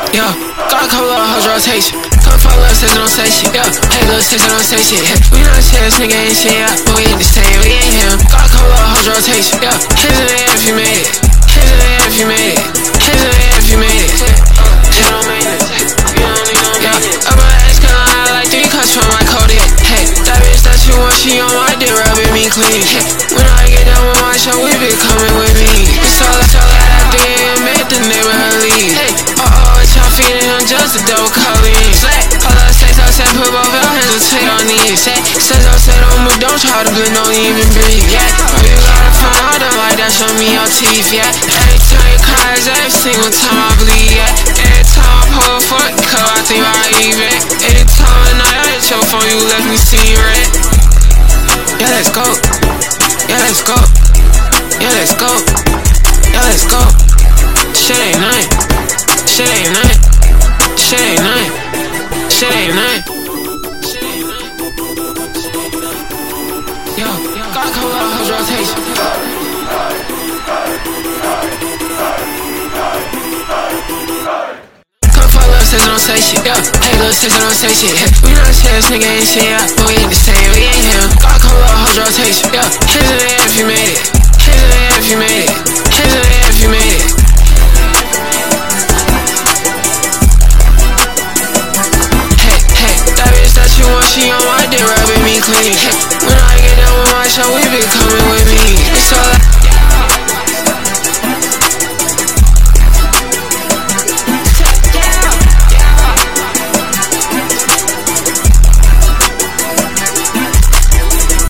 Yeah, got a couple of hoes rotation. Come for love, says don't say shit. Yeah, hey, little sis, don't say shit. We not chance, nigga ain't shit. Yeah, but we ain't the same, we ain't him. Got a couple of hoes rotation. Yeah, hands in the air if you made it. Hands in the air if you made it. Hands in the air if you made it. Shit on maintenance. Yeah, I'm an ex, cause I like 3 cups from my Kodiak. Hey, that bitch that you want, she on my dick, rubbing me clean. Hey, when I get done with my show, we be coming with me. It's all I have to get made the neighborhood leave. Hey, what y'all feeding him just a dope Colleen. Hold up, say so, say put both your hands and take on these. Say so, say don't move, don't try to blend, don't even breathe. Yeah, oh, you gotta find out them like that, show me your teeth. Yeah, every time you cry is every single time I bleed. Yeah, every time I pull a fork, cause I think I even. Anytime at night I hit your phone, you left me seeing red. Yeah, let's go. Yeah, let's go. Yeah, let's go. Yeah, let's go. Shit ain't nothing. Shit ain't nothing. Shit ain't nothing. Shit ain't nothing. Yo, gotta come out of house rotation. Come for love, says don't say shit. Yeah, hey, little sis, don't say shit. We not chance, nigga ain't shit. Yeah, but we ain't the same, we ain't him. Gotta come out of house rotation. Yeah, hands in the air if you made it.